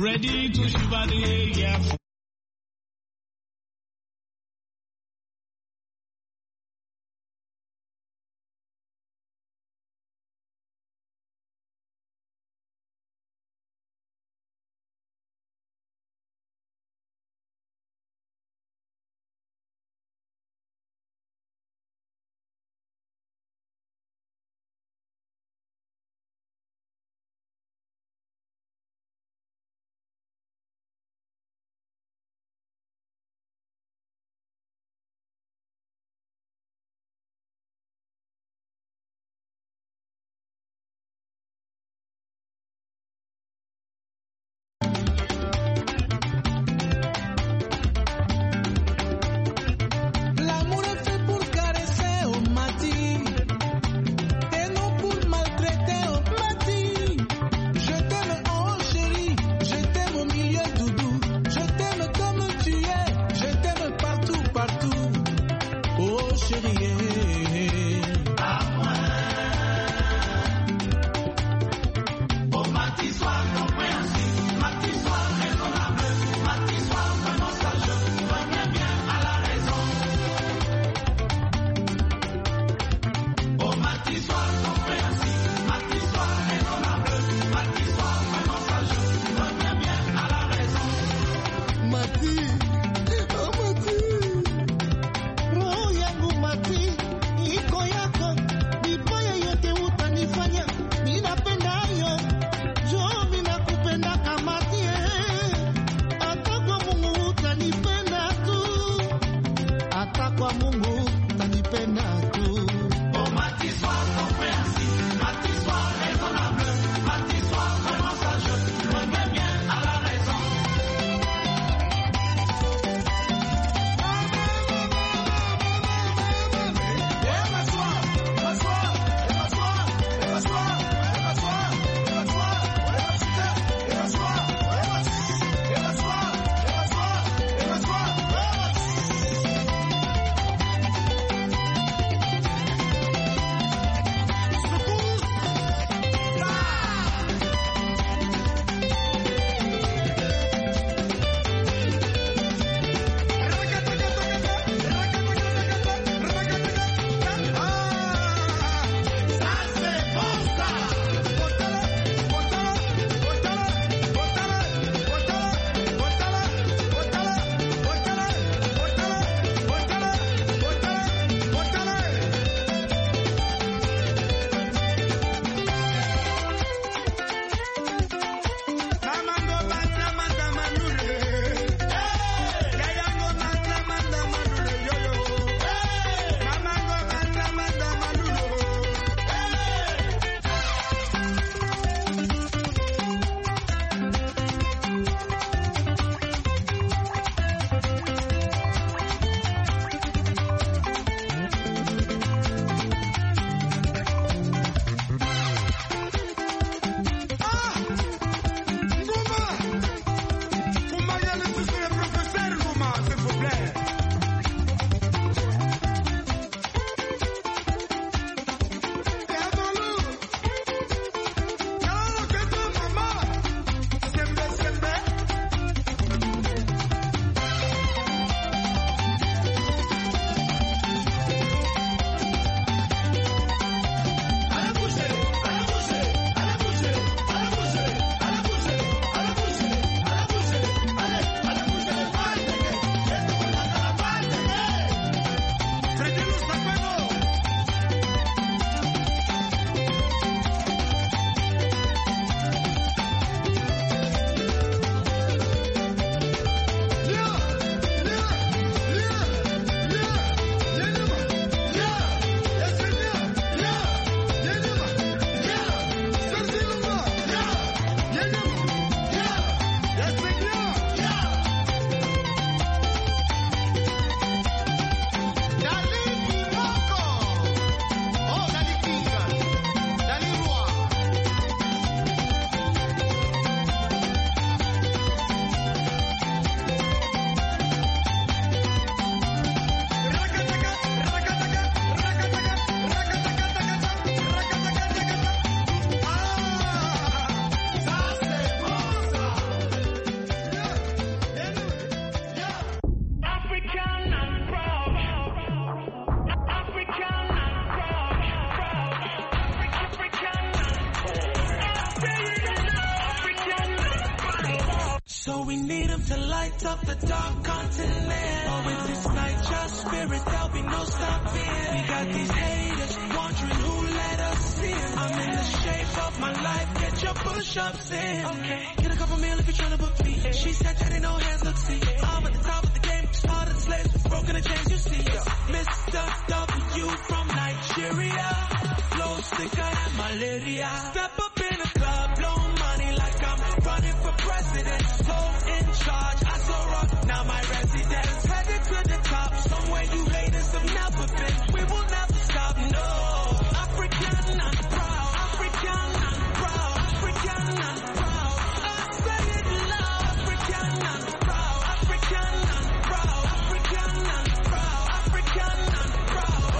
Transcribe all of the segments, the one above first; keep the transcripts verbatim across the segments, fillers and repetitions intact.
ready to shiver the air. So we need him to light up the dark continent. Or with this night, your spirit, there'll be no stopping. We got these haters wondering who let us in. I'm in the shape of my life, get your push-ups in. Okay, get a couple meal if you're trying to book me. She said that ain't no hands, look, see. I'm at the top of the game, started the slaves, broken the chains, you see. Mister W from Nigeria, flow sicker than malaria. Step up in the club, blow money like I'm running for president. So in charge, I so rock, now my residence. Headed to the top, somewhere you haters have never been. We will never stop, no. African and proud, African and proud, African and proud. I say it loud, African and proud, African and proud, African and proud, African and proud.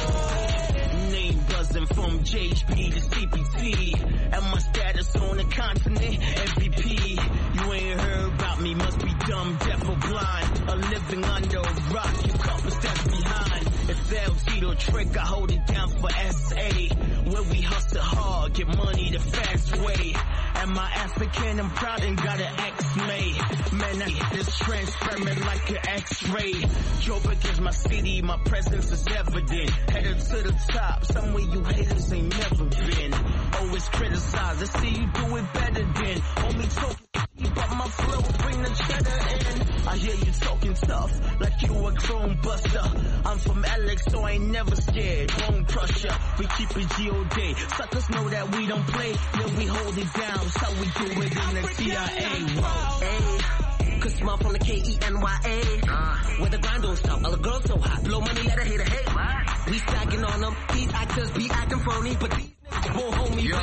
Oh. Name buzzing from J H P to C P T, and my status on the continent, M V P. You ain't heard about me, must be dumb, deaf or blind. A living under a rock, you couple steps behind. It's L G the trick, I hold it down for S A. Where we hustle hard, get money the fast way. Am I African? I'm proud and got an X-May. Man, I hit this transparent like an X-ray. Joburg is my city, my presence is evident. Headed to the top, somewhere you haters ain't never been. Always criticize, I see you do it better than. Homie talking, but my flow bring the cheddar in. I hear you talking tough, like you a chrome buster. I'm from Alex, so I ain't never scared. Bone crusher, we keep it G O D. Suckers know that we don't play, then we hold it down. That's how we do it in the C I A. Whoa, ayy. Cause small from the K E N Y A. Uh, where the grind don't stop, all the girls so hot. Blow money, let a hater hate. What? We stacking on them, these actors be acting phony, but these niggas won't hold me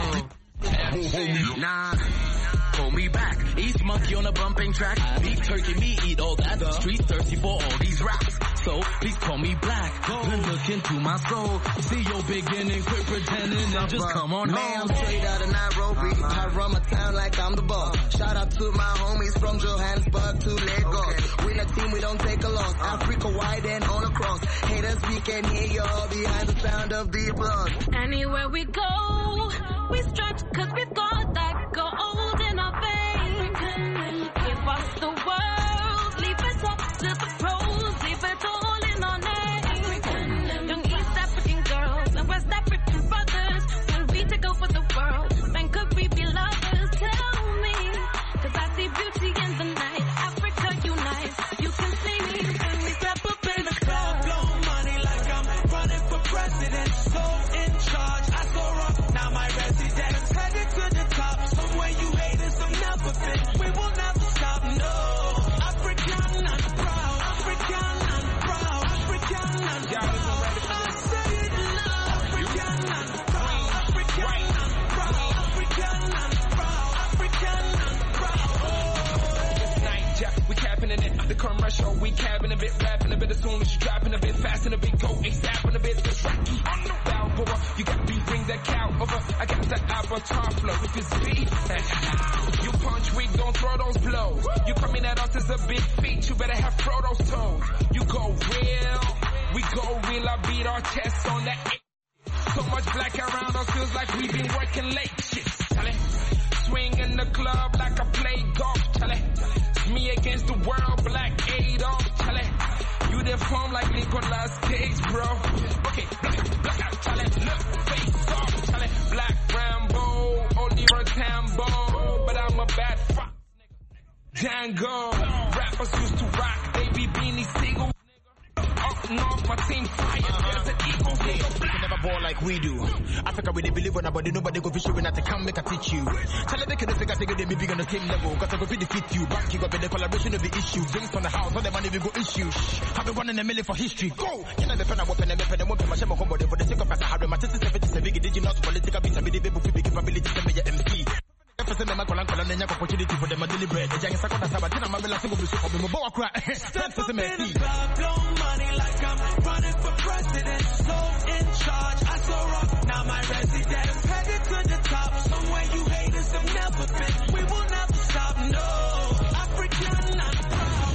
back. Nah. Hold me back. East monkey on a bumping track. Beef turkey, me eat all that. The streets thirsty for all these raps. So please call me black. Go and look into my soul. See your beginning, quit pretending and just come on home. Man, I'm straight out of Nairobi. I run my town like I'm the boss. Shout out to my homies from Johannesburg to Lagos. Okay. We're a team, we don't take a loss. Africa wide and all across. Haters, we can hear you all behind the sound of the applause. Anywhere we go, we stretch cause we've got that gold in our veins. Give us the world, leave it up to the pros, leave it all in our name. Young East African girls and West African brothers, when we take over the world, when could we be lovers? Tell me, cause I see beauty in the night. Africa unite, you can see me when we step up in the club. Blow money like I'm running for president. So in charge, I so rock, now my residence. Headed to the top, somewhere you haters have never been. We will never stop, no. African and proud, African and proud, African and proud. I say it loud, African and proud, African and proud, African and proud, African and proud. Oh. Night, yeah, we capping in it. The commercial, we capping a bit, rapping a bit. As soon as you dropping a bit, fast and a bit, go, ASAP a bit. It's Rocky on the Balboa. You got beef, bring that cow over. I got that avatar flow with this beat. You punch weak, don't throw those blows. You coming at us as a big feat, you better have Frodo's toes. You go real, we go real. I beat our chests on that. So much black around us feels like we've been working late. Shit, Charlie. Swing in the club like I play golf, Charlie. It's me against the world, Black Adolf, Charlie. You deform like Nicolas Cage, bro. Okay, black, black out, Charlie. Look, face off, Charlie. Black Rambo, Oliver Tambo, but I'm a bad fuck. Django, rappers used to rock, baby beanie single. Up north, my team fire. There's an eagle here. You can never ball like we do. Africa, we they believe on nobody, nobody go fish you when I come make a teach you. Tell them they can figure they may be on the same level. Cause I go defeat you. Back you up in the collaboration of the issue. Drinks on the house, all the money we go issue. Have been one in a million for history. Go! Can I be pen a weapon and weapon and weapon my shame combo for the sake of us? I have my sister seventy-seven big did you not political beats and be the baby for big capability to be your M C. Opportunity for them a deliberate. The young Sakota Sabatina, my last single for me. Moboa crack. Step up in the club, blow money like I'm running for president. So in charge, I so rock, now my residence. Headed to the top, somewhere you haters have never been. We will never stop, no. African and proud.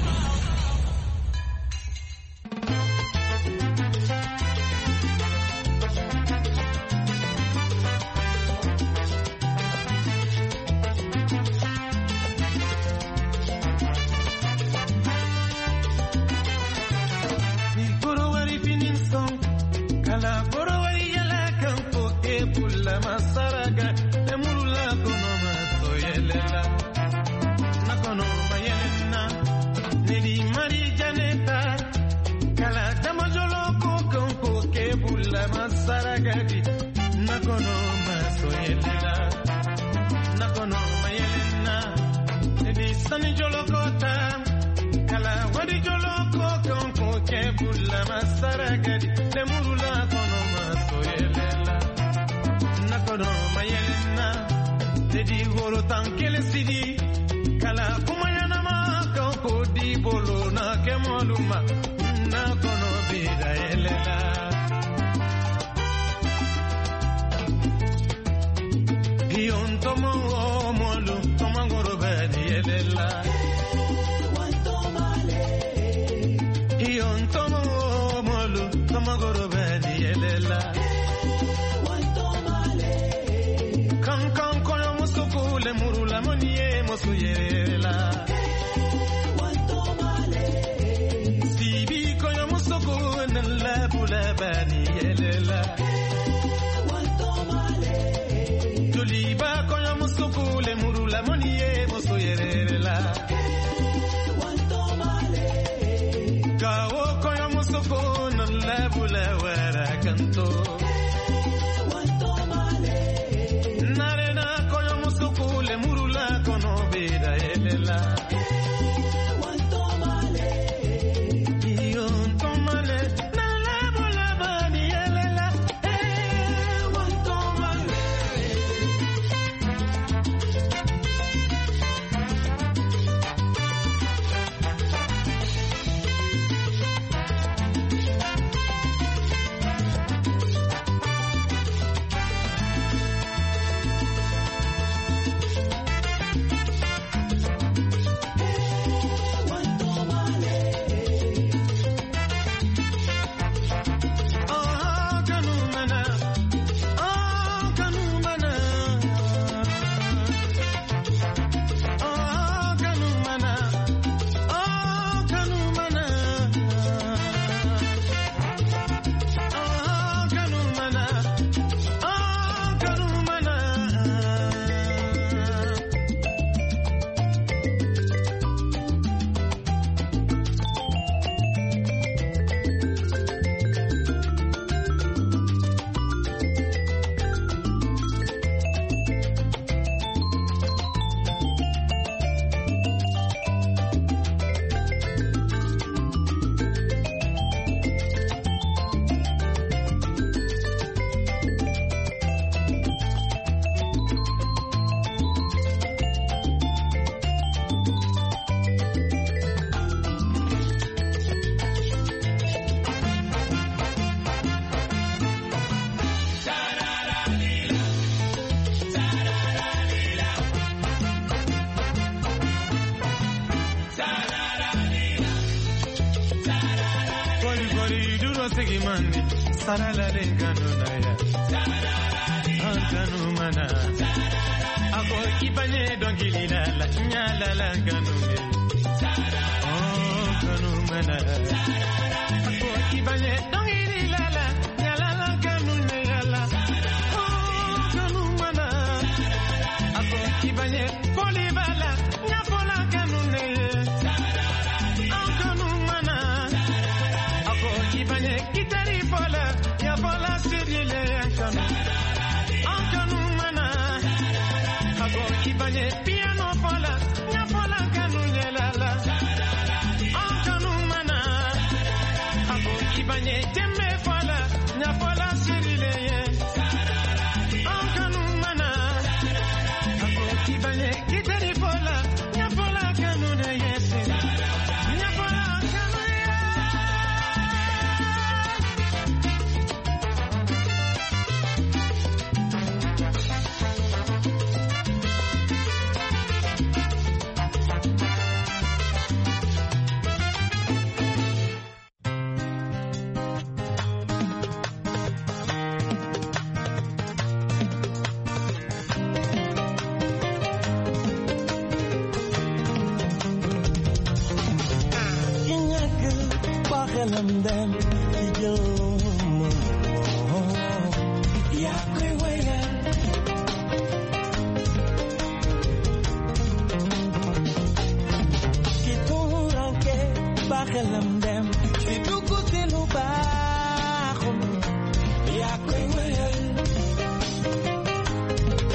yelela nakono mayelena edi sani jolokota kala wadi joloko konko kebula masaragadi lemurula kono maso yelela nakono mayelena edi goro tankele sidi kala kumayana ma konko di bolo na kemoluma nakono bida yelela Ion tomo molu tomangoro bedi yelela Wanto male Ion tomo molu tomangoro bedi yelela Wanto male Kan kan kono musuku le murula moniye musu yelela Wanto male Sibi kono musuku nalla bula bedi yelela Liba kono musuku le murula moniye muso yerela Wanto male Kawo kono musuku nalla bula wara kanto Wanto male Narena kono musuku le murula kono beda yelela Wanto male Ion tomale nalla bula bani yelela Eh wanto male Sarala lengano naya Antanu mana Ako kipanye dongili lala Nyala langano me Oh kanu mana Ako kipanye dongili lala Nyala langano me yala Oh kanu mana Ako kipanye poli bala Nyapola kanu me Oh kanu mana Ako kipanye kitari pola Ya pola sirile yankanu Ankanu mana Ako kipanye piano pola Ya pola kanu nyelala Ankanu mana Ako kipanye jemme pola Ya pola sirile Ankanu mana Ako kipanye kitari pola Ya pola kanu nyese Ya pola kanu them yo ya kwe waya kituranke bakhalam dem sidugu telu baaxum ya kwe waya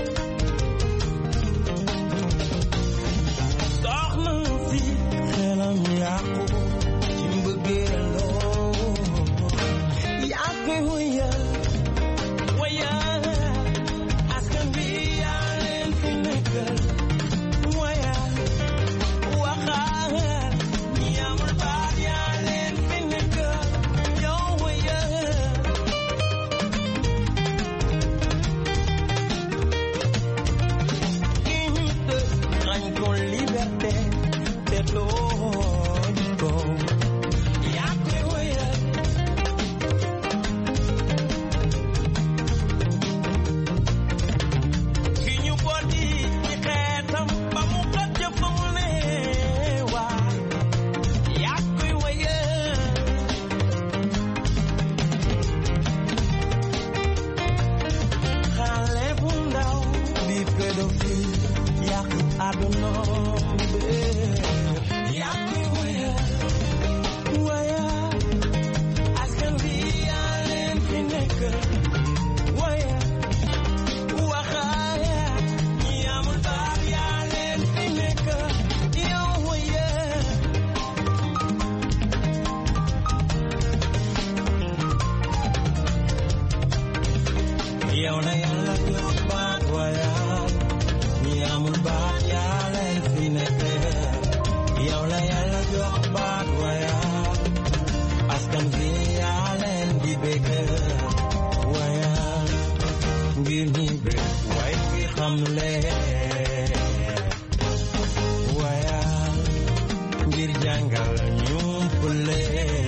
jàngal ñu pule.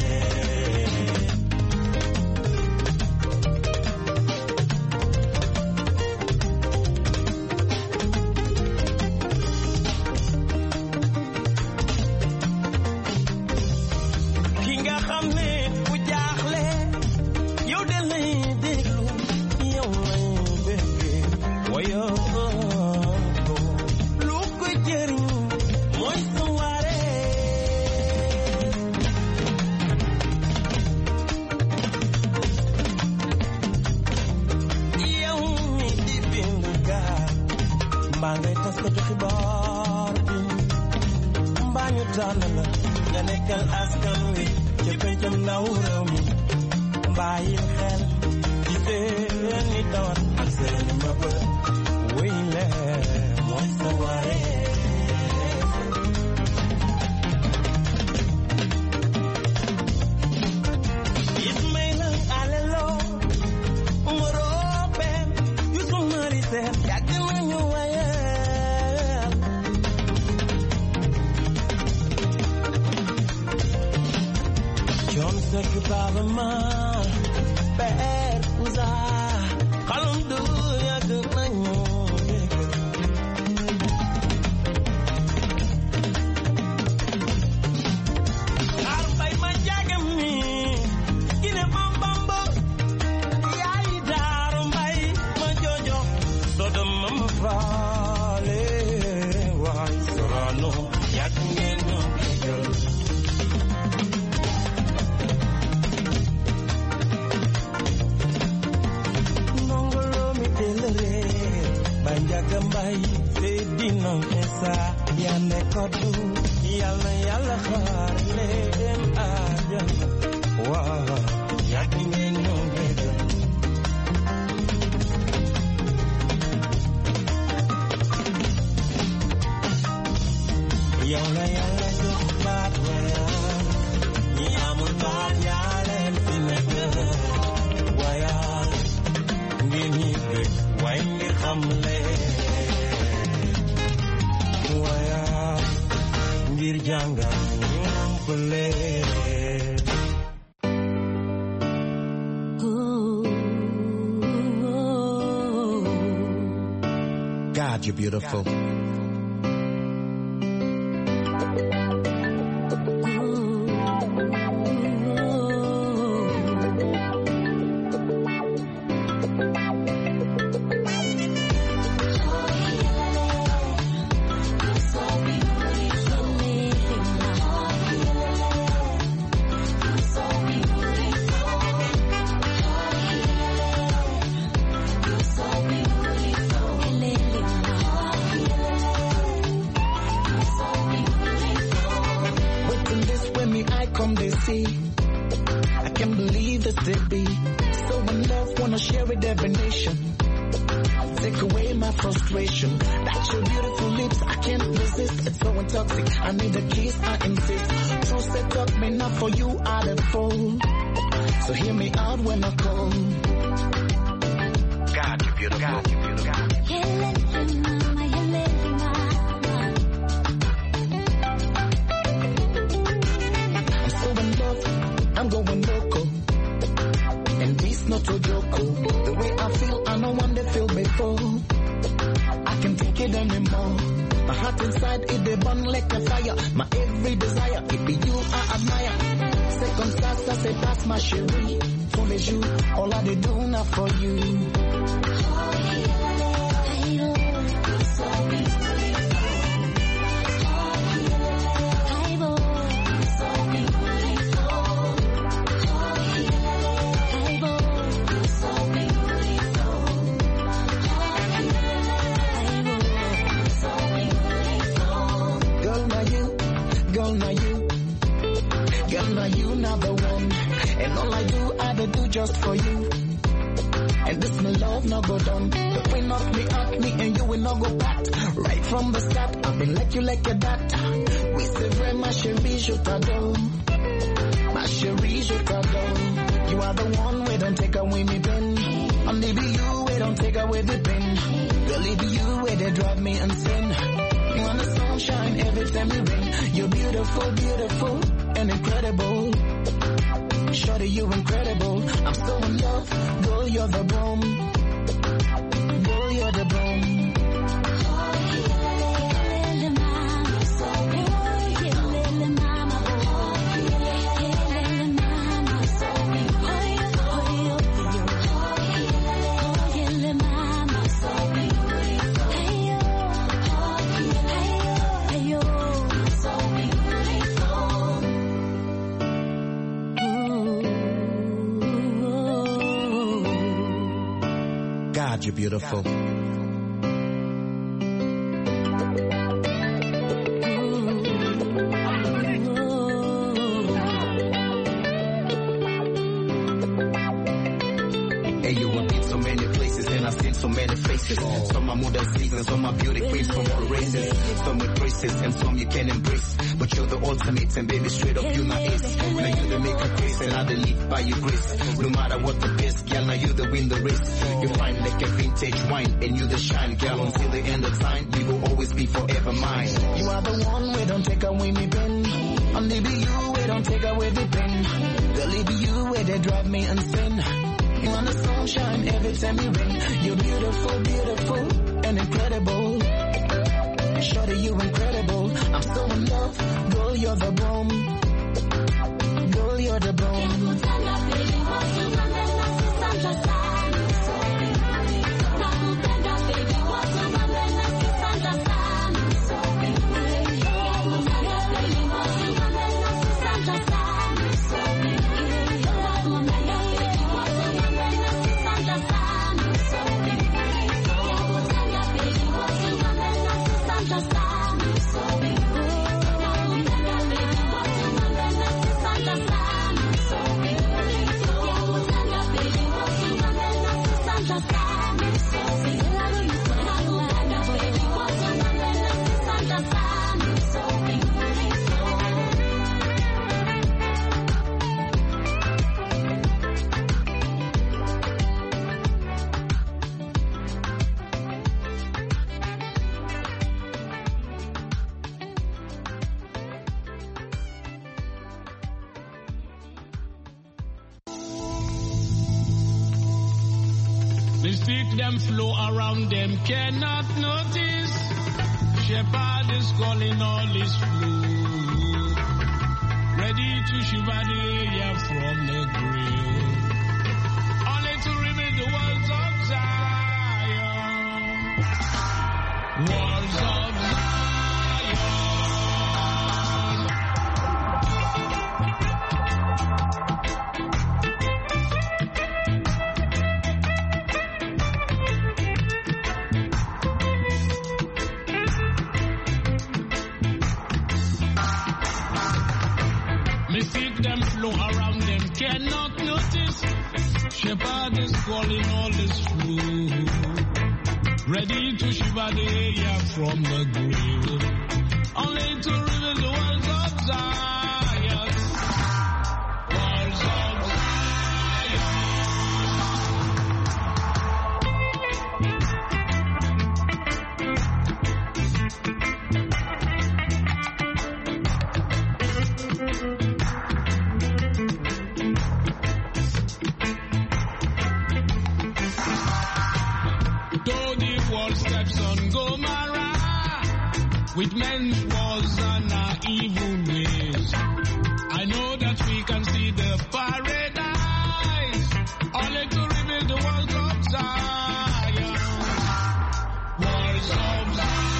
Ki nga xam ne bu jaaxle yow de lay déglu yow lay bëggee wayo lu ko jëriñ mooy sa waree. Yow mi di bind gaa mbaa ngay tas ko ci xibaar bi mbaa ñu tànn la nga nekkal askan wi ci pencam ndaw réew mi bàyyil xel ci seeni tawat ak seeni mëbët wéy leen mooy sa waree. Ismaïla Alelo Morope Youssouf Mari Sène yàgg nañu wayal. John Seck Baaba Maal Père Ouza xalum du yàgg nañu dégg. Xaar mbay ma jagam ni Gine Bambamba yaay daaru mbay ma jojo sodom ma ma faale waay Sorano yàgg ngeen ñu déggal. Nongolo mi delere banjaga mbay te dino esa ya ne kodu yalla yalla xaar leen ajana wa yàgg ngeen ñu déggal. Yow la yàlla jox baat wayal ñi amul baat yaa leen fi nekk wayal ngir ñi bëgg way ngir xam leen wayal ngir jàngal ñu leen. God, you're beautiful. I can't believe this to be so in love, wanna share with every nation. Take away my frustration. That's your beautiful lips, I can't resist. It's so intoxic, I need a kiss, I insist. So set up me not for you, I the fool. So hear me out when I call. God, you're beautiful. God, you're beautiful. I'm so in love, I'm going loco. And this not a joke. The way I feel, I know one they feel before. I can't take it anymore. My heart inside, it they burn like a fire. My every desire, it be you I admire. Second class, I say pass my chérie. Fool as you, all I they do now for you. Girl, now you, girl, now you, girl, now you, now the one. And all I do, I do just for you. And this my love now go down. The way knock me up, me and you will not go back. Right from the start, I've been like you like your dad. We say very ma chérie, je t'adore. Ma chérie, je t'adore. You are the one we don't take away me pen. Only be you we don't take away the pen. Girl, it be you where they drive me insane. You want the sunshine every time you ring. You're beautiful, beautiful, and incredible. Shorty, you're incredible. I'm so in love. Girl, you're the bomb. Girl, you're the bomb. God, you're beautiful. So many faces, some are modern seasons, some are beauty queens from all races, some with braces and some you can embrace, but you're the ultimate and baby straight up you my ace. Now you the make a grace and I the lead by your grace. No matter what the best, girl, now you the win the race. You fine like a vintage wine and you the shine, girl, until the end of time, you will always be forever mine. You are the one, we don't take away me pen. Only be you, we don't take away the pen. Girl, it be you, where they drive me insane. You want the sunshine every time you ring. You're beautiful, beautiful, and incredible. Shorty, you're incredible. I'm so in love. Girl, you're the bomb. Girl, you're the bomb. Them flow around them cannot notice. Shepherd is calling all his flow, ready to shiver the air from the grave, only to rebuild the walls of Zion. Walls of Zion. Cannot notice, Shepherd is calling all his flow, ready to shiver the air from the grave, only to reveal the walls of Zion. Walls of with men's wars and our evil ways, I know that we can see the paradise, only to rebuild the walls of Zion. Walls of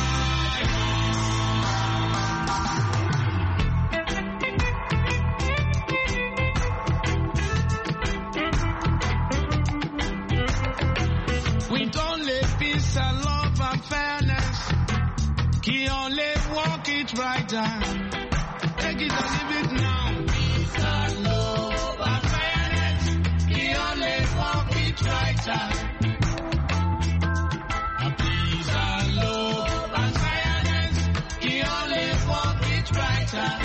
Zion. With only peace and love and fairness, he only walk it right down. Take it and leave it now. Peace and love and fairness. He only walk it right down. Peace and love and fairness. He only walk it right down.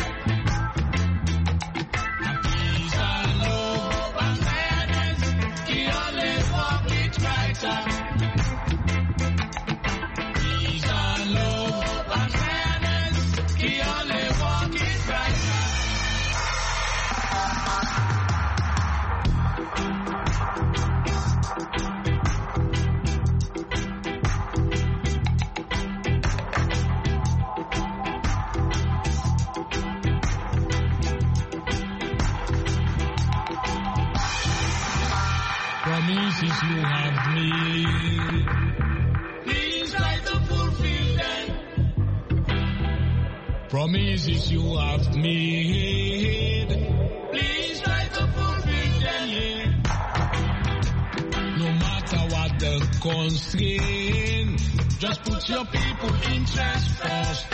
Peace and love and fairness. He only walk it right down. Peace and love. Promises you have made, please try to fulfill them. Promises you have made, please try to fulfill them, yeah. No matter what the constraint, just put your people interest first.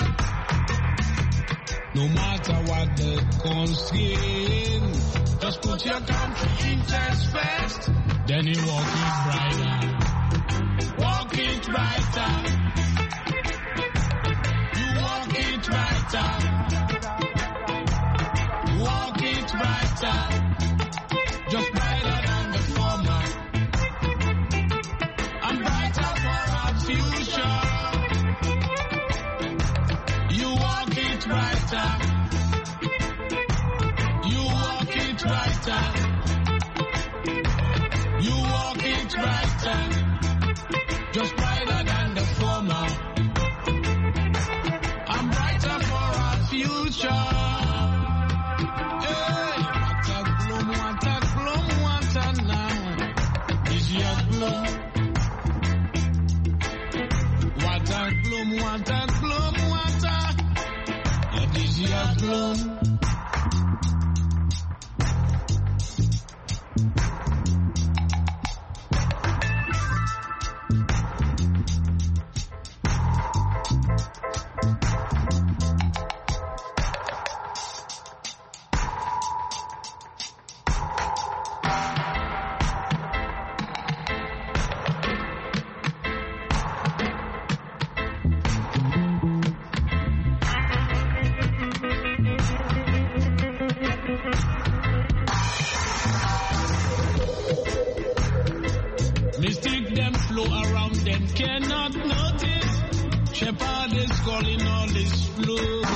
No matter what the constraint, just put your country interest first. Then you walk it brighter, walk it brighter. You walk it brighter, walk it brighter. Just brighter than the former, and brighter for our future. You walk it brighter, you walk it brighter. You walk it brighter, just brighter than the former. I'm brighter for our future. Hey, what a gloom, what a gloom, what a now is your gloom. What a gloom, what a gloom, what a that is your gloom. Mystic them flow around them cannot notice. Shepherd is calling all this flow.